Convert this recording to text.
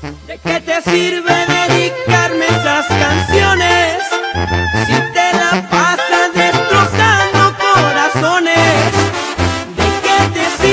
¿De qué te sirve dedicarme esas canciones si te la pasas destrozando corazones? ¿De qué te sirve